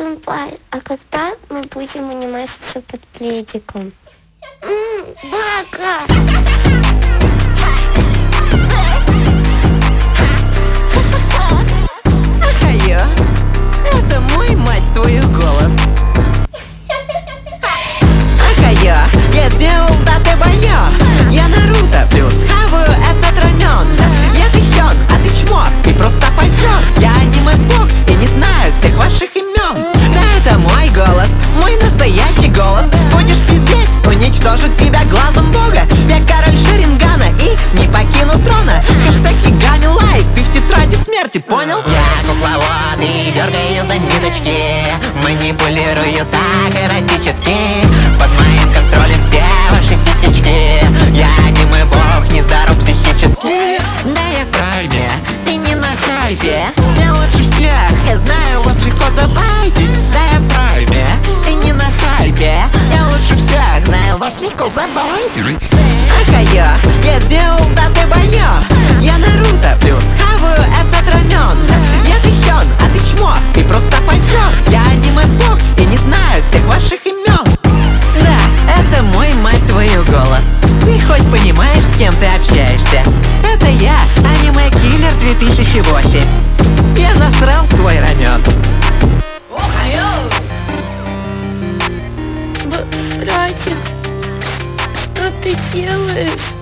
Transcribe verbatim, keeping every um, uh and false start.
Сэмпай, а когда мы будем анимашиться под пледиком? Ммм, бака! Ахайо, это мой, мать твою, голос. Ахайо, я сделал даты бая. Я Наруто плюс хаваю этот рамен. Я Тэхён, а ты чмо, ты просто позер. Я аниме-бог и не знаю всех ваших имен. Да, это мой голос, мой настоящий голос. Будешь пиздеть, уничтожу тебя глазом бога. Я король Шарингана и не покину трона. Хэштег Игами лайк, ты в тетради смерти, понял? Я кукловод и дергаю за ниточки, манипулирую так эротически. Под моим контролем все ваши сисечки. Я аниме-бог, нездоров психически. Да я в прайме, ты не на хайпе. Я лучше всех, я знаю, вас легко забайтить. Да я в прайме, ты не на хайпе. Я лучше всех, знаю, вас легко забайтить. Ахайо, я сделал даты бая. Я Наруто плюс хаваю этот рамен. Я Тэхён, а ты чмо, ты просто позер. Я аниме-бог и не знаю всех ваших имен. Да, это мой, мать твою, голос. Ты хоть понимаешь, с кем ты общаешься? Это я, аниме-киллер две тысячи восемь. Я насрал в твой рамен. Б- братик, что ты делаешь?